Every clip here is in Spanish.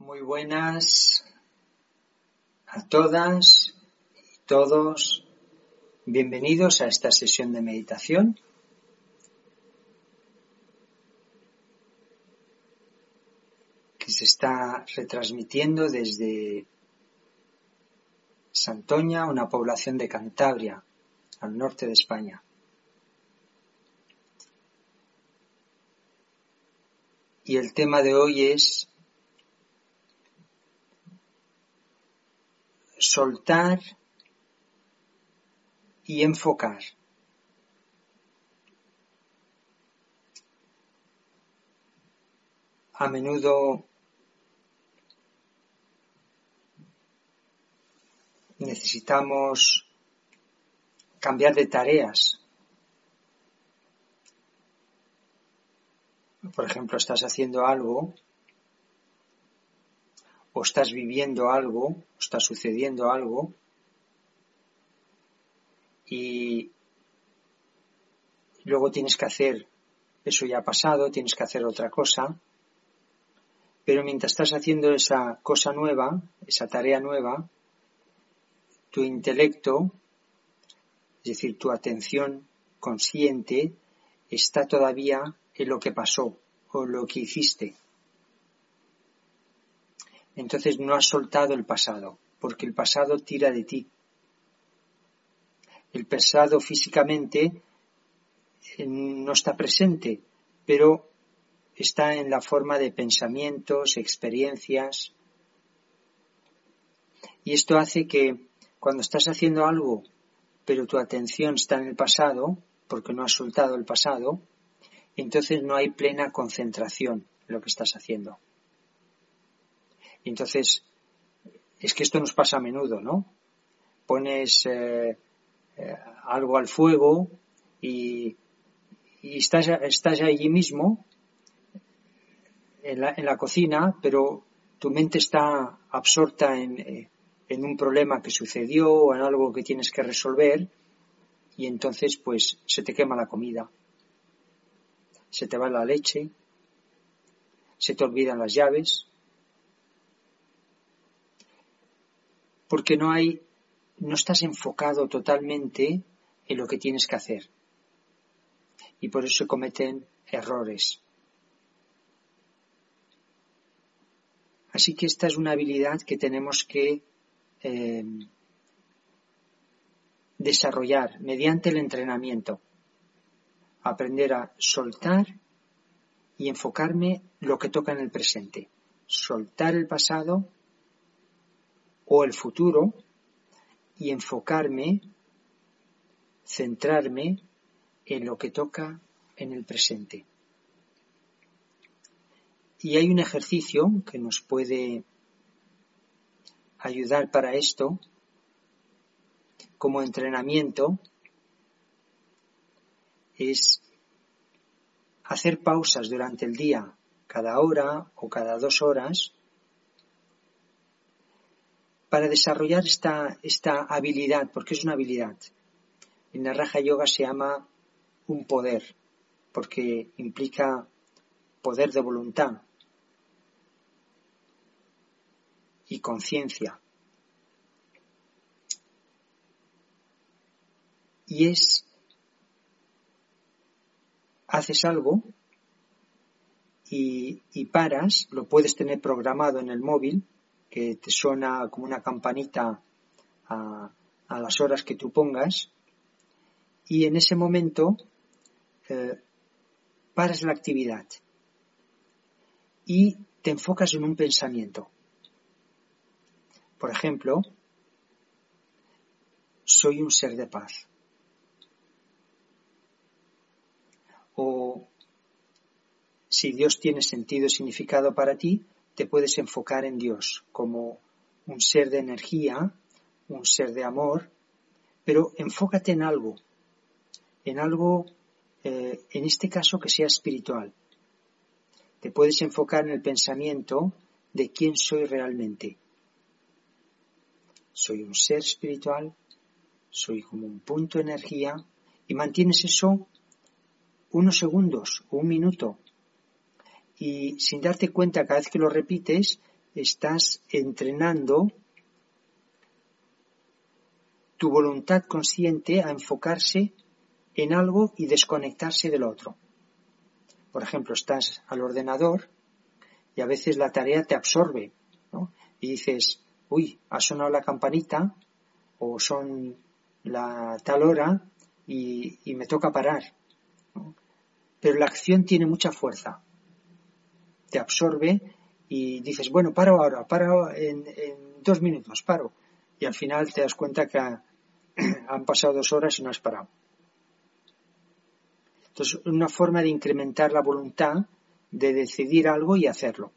Muy buenas a todas y todos. Bienvenidos a esta sesión de meditación. Que se está retransmitiendo desde Santoña, una población de Cantabria, al norte de España. Y el tema de hoy es soltar y enfocar. A menudo necesitamos cambiar de tareas. Por ejemplo, estás haciendo algo, o estás viviendo algo, o está sucediendo algo, y luego tienes que hacer, eso ya ha pasado, tienes que hacer otra cosa, pero mientras estás haciendo esa cosa nueva, esa tarea nueva, tu intelecto, es decir, tu atención consciente, está todavía en lo que pasó o lo que hiciste. Entonces no has soltado el pasado, porque el pasado tira de ti. El pasado físicamente no está presente, pero está en la forma de pensamientos, experiencias. Y esto hace que cuando estás haciendo algo, pero tu atención está en el pasado, porque no has soltado el pasado, entonces no hay plena concentración en lo que estás haciendo. Entonces, es que esto nos pasa a menudo, ¿no? Pones algo al fuego y estás allí mismo, en la cocina, pero tu mente está absorta en un problema que sucedió o en algo que tienes que resolver, y entonces pues se te quema la comida, se te va la leche, se te olvidan las llaves, porque no estás enfocado totalmente en lo que tienes que hacer, y por eso se cometen errores. Así que esta es una habilidad que tenemos que desarrollar mediante el entrenamiento. Aprender a soltar y enfocarme lo que toca en el presente. Soltar el pasado o el futuro y enfocarme, centrarme en lo que toca en el presente. Y hay un ejercicio que nos puede ayudar para esto, como entrenamiento, es hacer pausas durante el día, cada hora o cada 2 horas, para desarrollar esta habilidad, porque es una habilidad. En la Raja Yoga se llama un poder, porque implica poder de voluntad y conciencia. Y haces algo y paras, lo puedes tener programado en el móvil, que te suena como una campanita a las horas que tú pongas, y en ese momento paras la actividad y te enfocas en un pensamiento. Por ejemplo, soy un ser de paz. O si Dios tiene sentido y significado para ti, te puedes enfocar en Dios como un ser de energía, un ser de amor, pero enfócate en algo, en este caso que sea espiritual. Te puedes enfocar en el pensamiento de quién soy realmente. Soy un ser espiritual, soy como un punto de energía, y mantienes eso unos segundos o un minuto, y sin darte cuenta, cada vez que lo repites, estás entrenando tu voluntad consciente a enfocarse en algo y desconectarse del otro. Por ejemplo, estás al ordenador y a veces la tarea te absorbe, ¿no? Y dices, uy, ha sonado la campanita o son la tal hora y me toca parar, ¿no? Pero la acción tiene mucha fuerza, te absorbe y dices, bueno, paro ahora, paro en 2 minutos, paro. Y al final te das cuenta que han pasado 2 horas y no has parado. Entonces, una forma de incrementar la voluntad de decidir algo y hacerlo.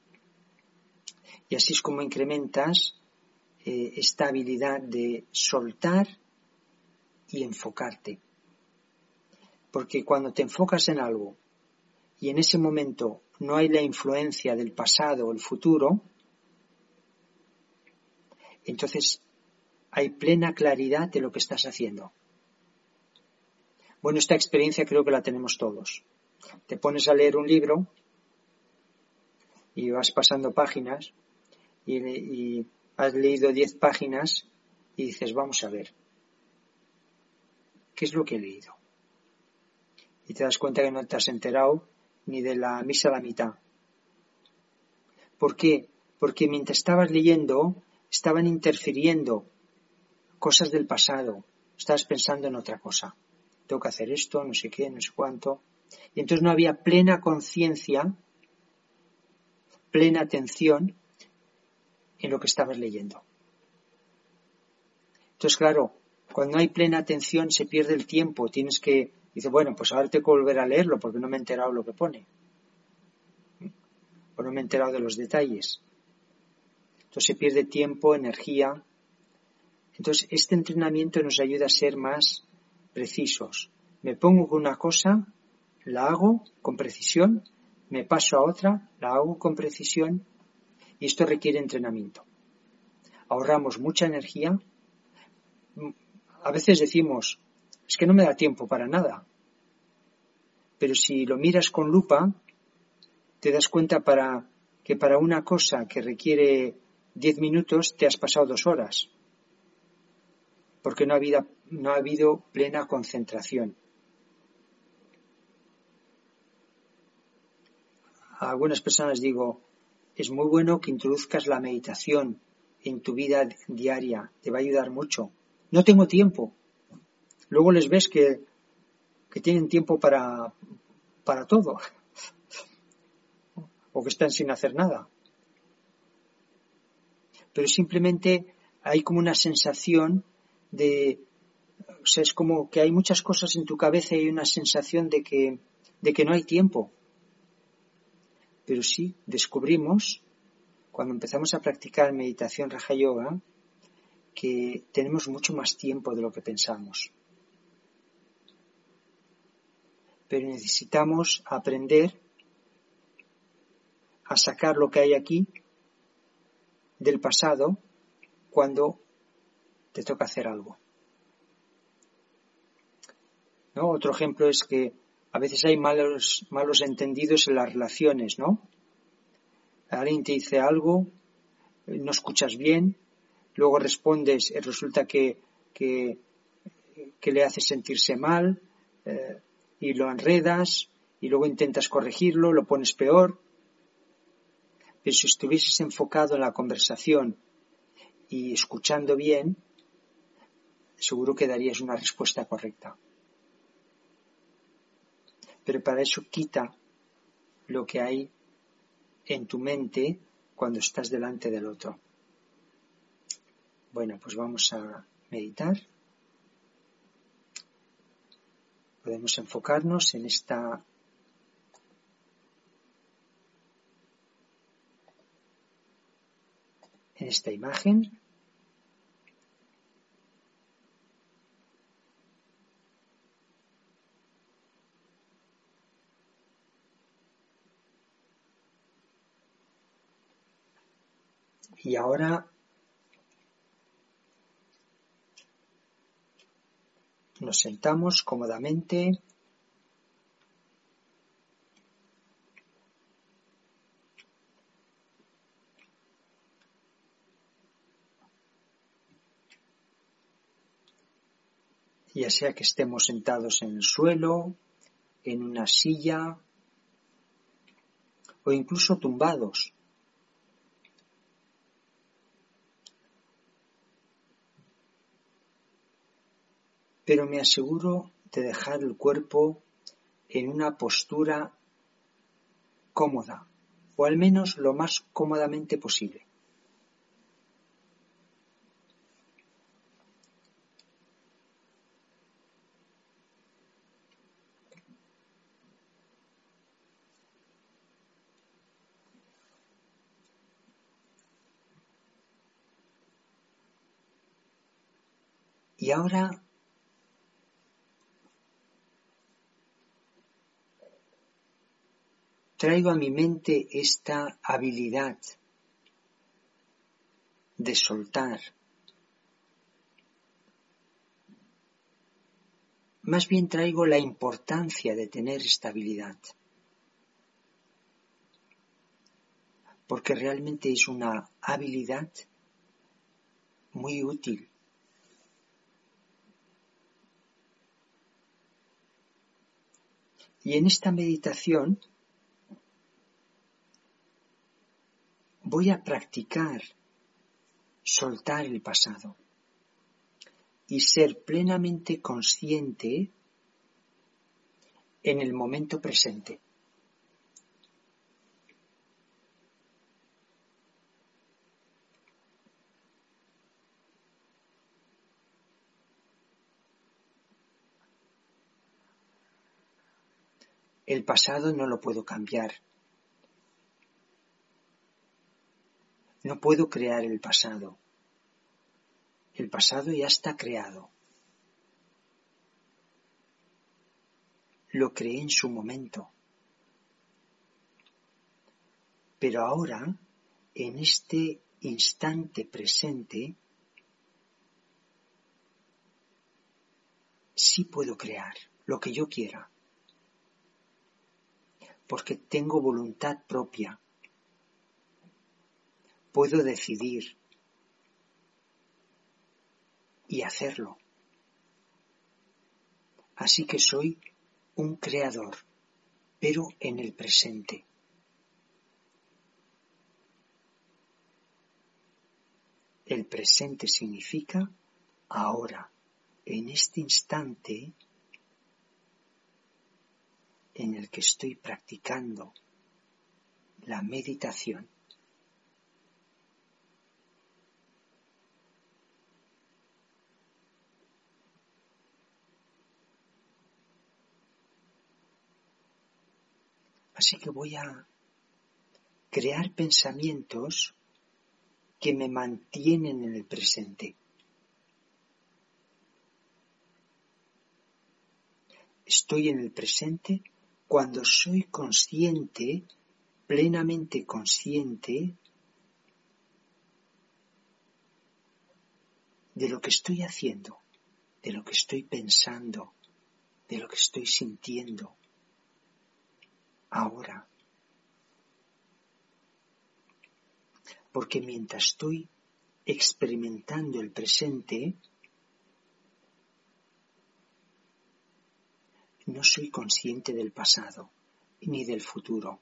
Y así es como incrementas esta habilidad de soltar y enfocarte. Porque cuando te enfocas en algo y en ese momento no hay la influencia del pasado o el futuro, entonces hay plena claridad de lo que estás haciendo. Bueno, esta experiencia creo que la tenemos todos. Te pones a leer un libro y vas pasando páginas y has leído 10 páginas y dices, vamos a ver, ¿qué es lo que he leído? Y te das cuenta que no te has enterado ni de la misa a la mitad. ¿Por qué? Porque mientras estabas leyendo, estaban interfiriendo cosas del pasado. Estabas pensando en otra cosa. Tengo que hacer esto, no sé qué, no sé cuánto. Y entonces no había plena conciencia, plena atención en lo que estabas leyendo. Entonces, claro, cuando hay plena atención se pierde el tiempo. Dice, bueno, pues ahora tengo que volver a leerlo porque no me he enterado lo que pone. O no me he enterado de los detalles. Entonces se pierde tiempo, energía. Entonces este entrenamiento nos ayuda a ser más precisos. Me pongo con una cosa, la hago con precisión, me paso a otra, la hago con precisión y esto requiere entrenamiento. Ahorramos mucha energía. A veces decimos, es que no me da tiempo para nada. Pero si lo miras con lupa, te das cuenta que para una cosa que requiere 10 minutos te has pasado 2 horas. Porque no ha habido plena concentración. A algunas personas digo, es muy bueno que introduzcas la meditación en tu vida diaria, te va a ayudar mucho. No tengo tiempo. Luego les ves que tienen tiempo para todo, o que están sin hacer nada. Pero simplemente hay como una sensación o sea, es como que hay muchas cosas en tu cabeza y hay una sensación de que no hay tiempo. Pero sí, descubrimos, cuando empezamos a practicar meditación Raja Yoga, que tenemos mucho más tiempo de lo que pensamos. Pero necesitamos aprender a sacar lo que hay aquí del pasado cuando te toca hacer algo. ¿No? Otro ejemplo es que a veces hay malos entendidos en las relaciones, ¿no? Alguien te dice algo, no escuchas bien, luego respondes y resulta que le haces sentirse mal y lo enredas y luego intentas corregirlo, lo pones peor. Pero si estuvieses enfocado en la conversación y escuchando bien, seguro que darías una respuesta correcta. Pero para eso quita lo que hay en tu mente cuando estás delante del otro. Bueno, pues vamos a meditar. Podemos enfocarnos en esta imagen. Y ahora nos sentamos cómodamente. ya sea que estemos sentados en el suelo, en una silla o incluso tumbados. Pero me aseguro de dejar el cuerpo en una postura cómoda, o al menos lo más cómodamente posible. Y ahora traigo a mi mente esta habilidad de soltar. Más bien traigo la importancia de tener esta habilidad, porque realmente es una habilidad muy útil. Y en esta meditación voy a practicar soltar el pasado y ser plenamente consciente en el momento presente. El pasado no lo puedo cambiar. No puedo crear el pasado. El pasado ya está creado. Lo creé en su momento. Pero ahora, en este instante presente, sí puedo crear lo que yo quiera. Porque tengo voluntad propia. Puedo decidir y hacerlo. Así que soy un creador, pero en el presente. El presente significa ahora, en este instante en el que estoy practicando la meditación. Así que voy a crear pensamientos que me mantienen en el presente. Estoy en el presente cuando soy consciente, plenamente consciente, de lo que estoy haciendo, de lo que estoy pensando, de lo que estoy sintiendo. Ahora. Porque mientras estoy experimentando el presente, no soy consciente del pasado ni del futuro.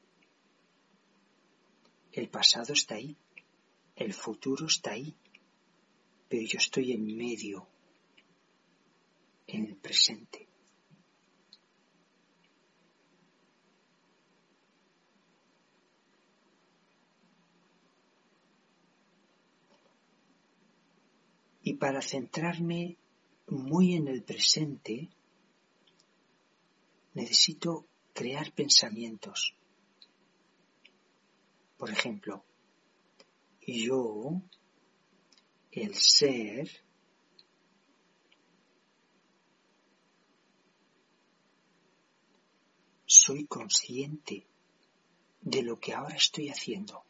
El pasado está ahí, el futuro está ahí, pero yo estoy en medio, en el presente. Y para centrarme muy en el presente, necesito crear pensamientos. Por ejemplo, yo, el ser, soy consciente de lo que ahora estoy haciendo,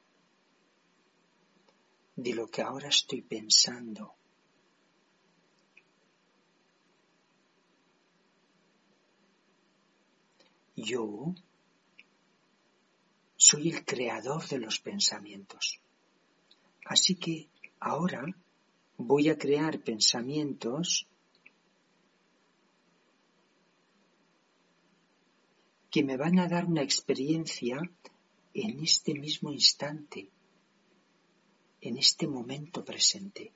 de lo que ahora estoy pensando. Yo soy el creador de los pensamientos. Así que ahora voy a crear pensamientos que me van a dar una experiencia en este mismo instante, en este momento presente.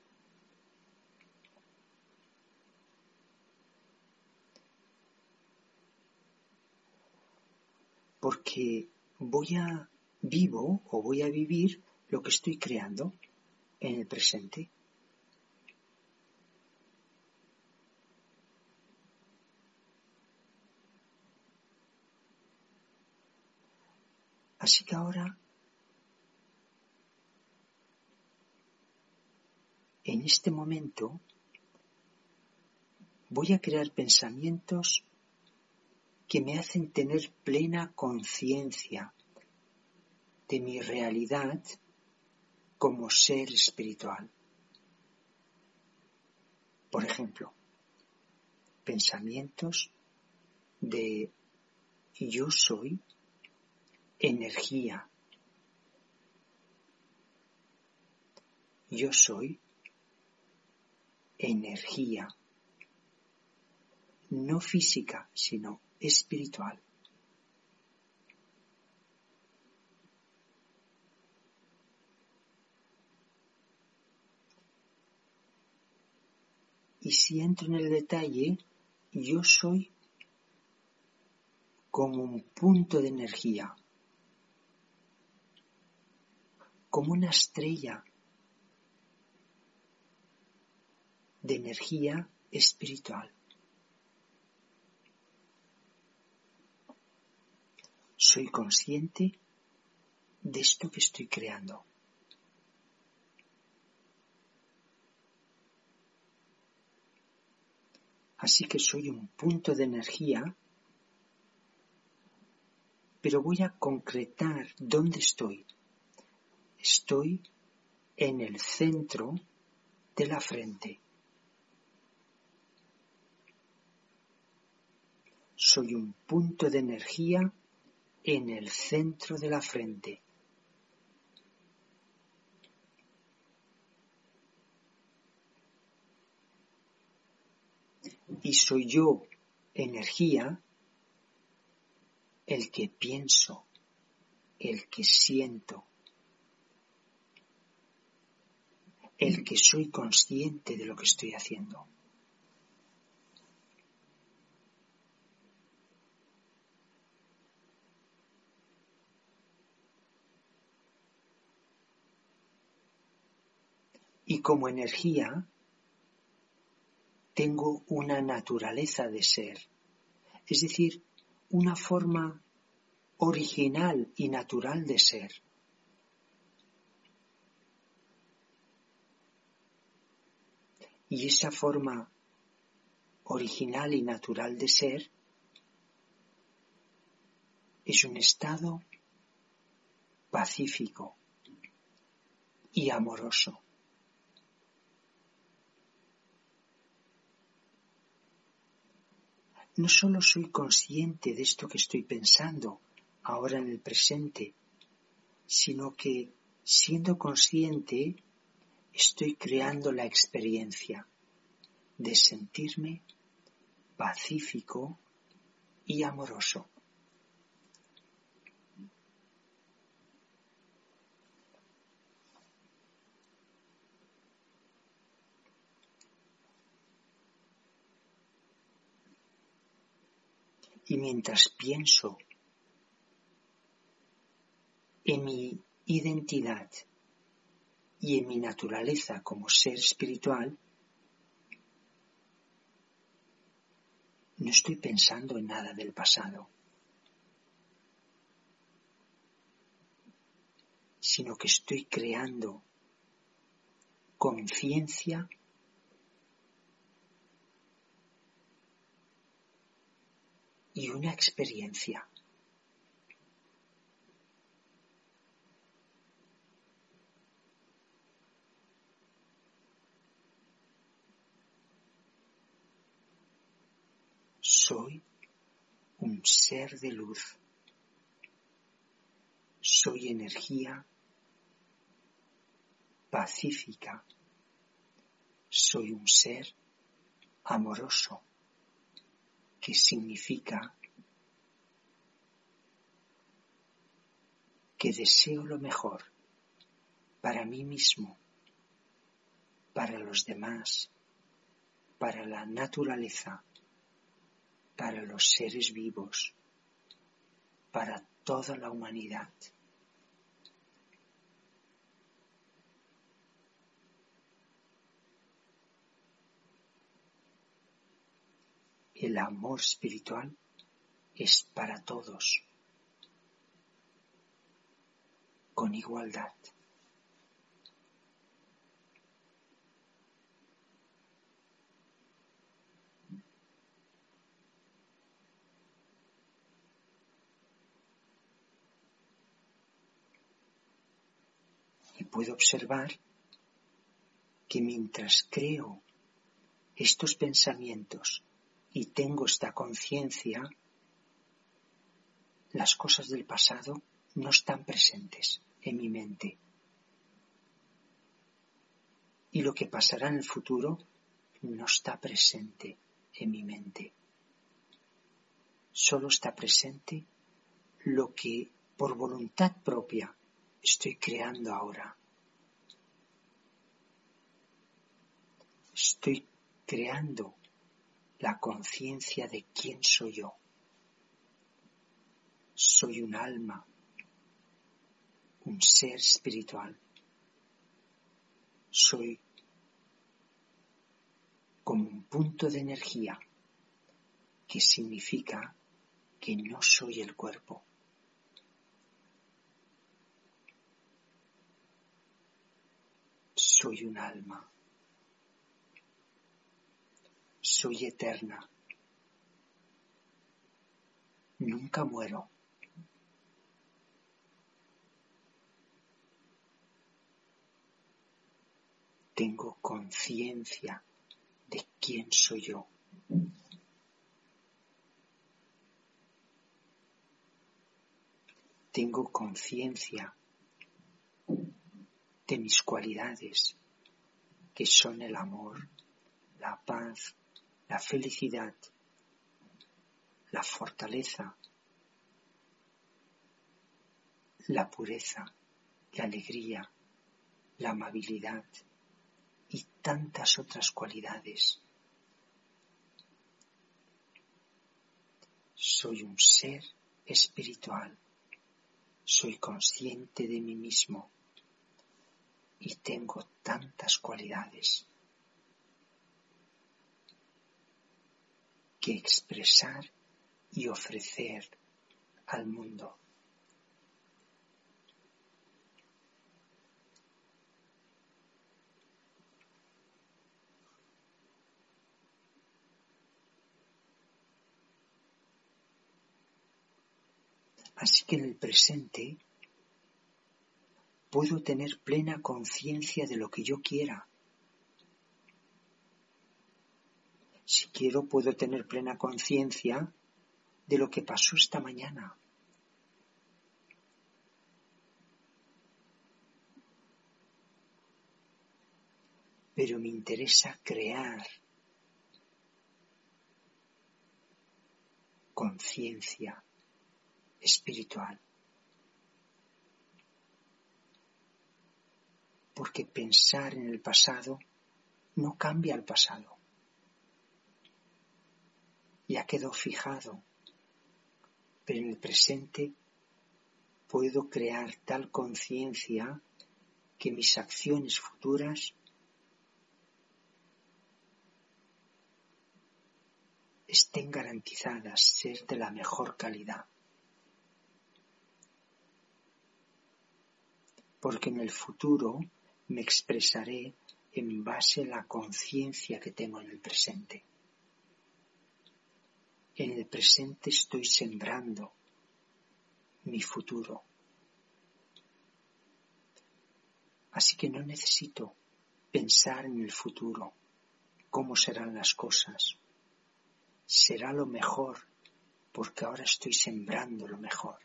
Porque vivo o voy a vivir lo que estoy creando en el presente. Así que ahora, en este momento, voy a crear pensamientos que me hacen tener plena conciencia de mi realidad como ser espiritual. Por ejemplo, pensamientos de yo soy energía. Yo soy energía, no física, sino espiritual. Y si entro en el detalle, yo soy como un punto de energía, como una estrella de energía espiritual. Soy consciente de esto que estoy creando. Así que soy un punto de energía, pero voy a concretar dónde estoy. Estoy en el centro de la frente. Soy un punto de energía en el centro de la frente. Y soy yo, energía, el que pienso, el que siento, el que soy consciente de lo que estoy haciendo. Y como energía, tengo una naturaleza de ser, es decir, una forma original y natural de ser. Y esa forma original y natural de ser es un estado pacífico y amoroso. No solo soy consciente de esto que estoy pensando ahora en el presente, sino que, siendo consciente, estoy creando la experiencia de sentirme pacífico y amoroso. Y mientras pienso en mi identidad y en mi naturaleza como ser espiritual, no estoy pensando en nada del pasado, sino que estoy creando conciencia y una experiencia. Soy un ser de luz. Soy energía pacífica. Soy un ser amoroso, que significa que deseo lo mejor para mí mismo, para los demás, para la naturaleza, para los seres vivos, para toda la humanidad. El amor espiritual es para todos, con igualdad. Y puedo observar que mientras creo estos pensamientos y tengo esta conciencia, las cosas del pasado no están presentes en mi mente. Y lo que pasará en el futuro no está presente en mi mente. Solo está presente lo que por voluntad propia estoy creando ahora. Estoy creando la conciencia de quién soy yo. Soy un alma, un ser espiritual. Soy como un punto de energía, que significa que no soy el cuerpo. Soy un alma. Soy eterna. Nunca muero. Tengo conciencia de quién soy yo. Tengo conciencia de mis cualidades, que son el amor, la paz, la felicidad, la fortaleza, la pureza, la alegría, la amabilidad y tantas otras cualidades. Soy un ser espiritual, soy consciente de mí mismo y tengo tantas cualidades que expresar y ofrecer al mundo. Así que en el presente puedo tener plena conciencia de lo que yo quiera. Si quiero, puedo tener plena conciencia de lo que pasó esta mañana. Pero me interesa crear conciencia espiritual. Porque pensar en el pasado no cambia el pasado. Ya quedó fijado. Pero en el presente puedo crear tal conciencia que mis acciones futuras estén garantizadas ser de la mejor calidad. Porque en el futuro me expresaré en base a la conciencia que tengo en el presente. En el presente estoy sembrando mi futuro. Así que no necesito pensar en el futuro, cómo serán las cosas. Será lo mejor, porque ahora estoy sembrando lo mejor.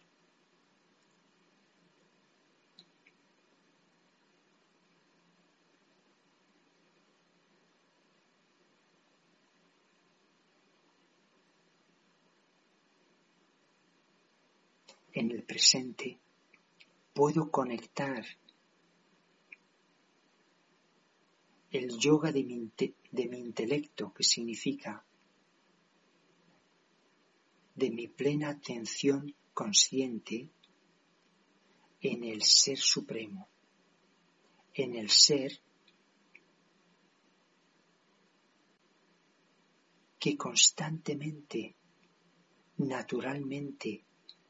En el presente puedo conectar el yoga de mi intelecto, que significa de mi plena atención consciente en el Ser Supremo, en el Ser que constantemente, naturalmente,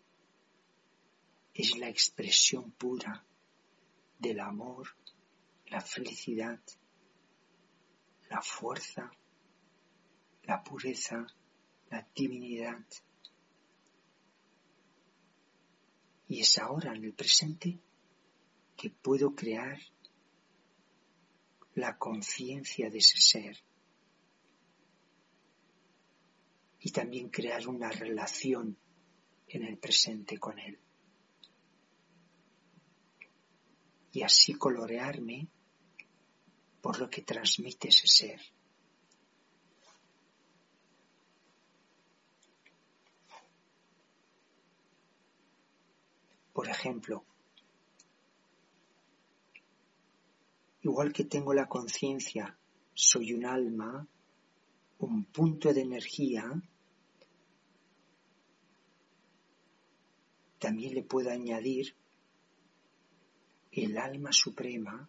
es la expresión pura del amor, la felicidad, la fuerza, la pureza, la divinidad. Y es ahora, en el presente, que puedo crear la conciencia de ese ser y también crear una relación en el presente con él. Y así colorearme por lo que transmite ese ser. Por ejemplo, igual que tengo la conciencia, soy un alma, un punto de energía, también le puedo añadir el alma suprema,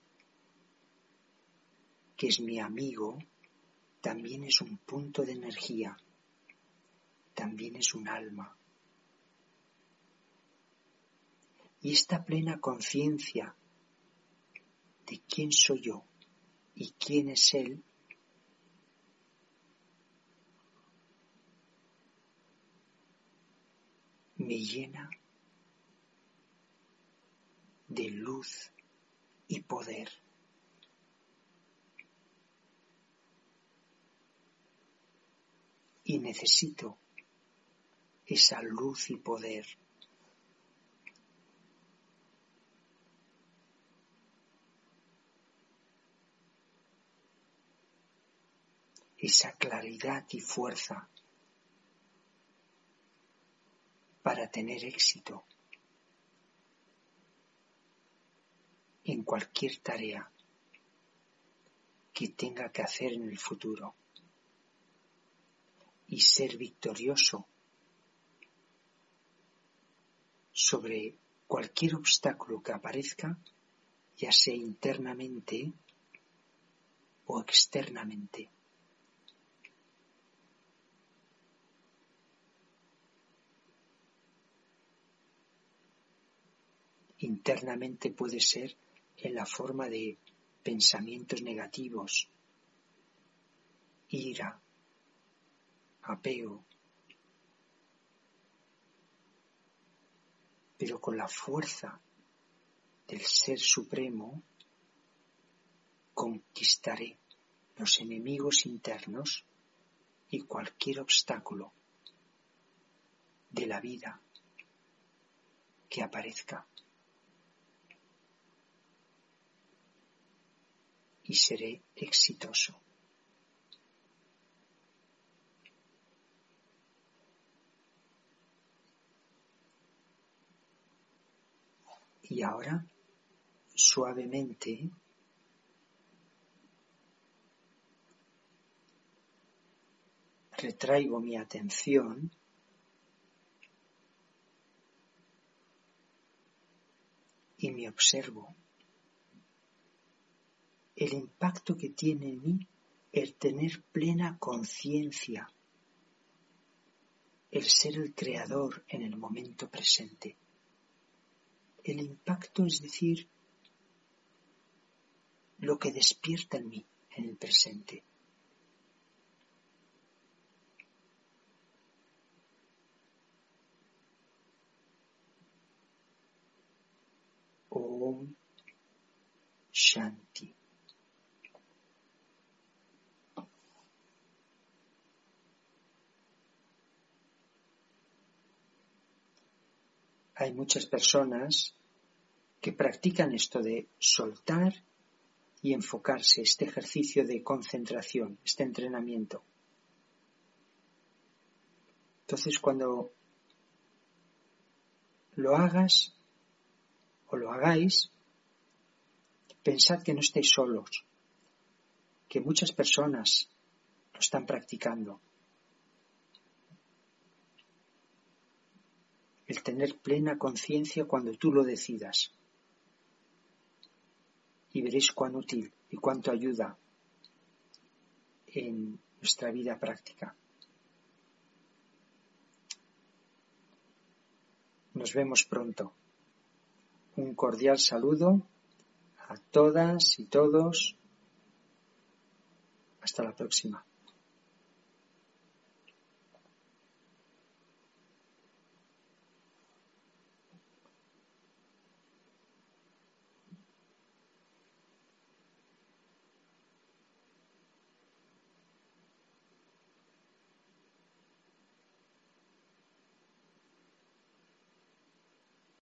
que es mi amigo, también es un punto de energía, también es un alma. Y esta plena conciencia de quién soy yo y quién es él, me llena de luz y poder. Y necesito esa luz y poder esa claridad y fuerza para tener éxito en cualquier tarea que tenga que hacer en el futuro y ser victorioso sobre cualquier obstáculo que aparezca, ya sea internamente o externamente. Internamente puede ser en la forma de pensamientos negativos, ira, apego, pero con la fuerza del Ser Supremo conquistaré los enemigos internos y cualquier obstáculo de la vida que aparezca. Y seré exitoso. Y ahora, suavemente, retraigo mi atención y me observo. El impacto que tiene en mí el tener plena conciencia, el ser el creador en el momento presente. El impacto, es decir, lo que despierta en mí en el presente. Om Shanti. Hay muchas personas que practican esto de soltar y enfocarse, este ejercicio de concentración, este entrenamiento. Entonces, cuando lo hagas, o lo hagáis, pensad que no estáis solos, que muchas personas lo están practicando. El tener plena conciencia cuando tú lo decidas. Y veréis cuán útil y cuánto ayuda en nuestra vida práctica. Nos vemos pronto. Un cordial saludo a todas y todos. Hasta la próxima.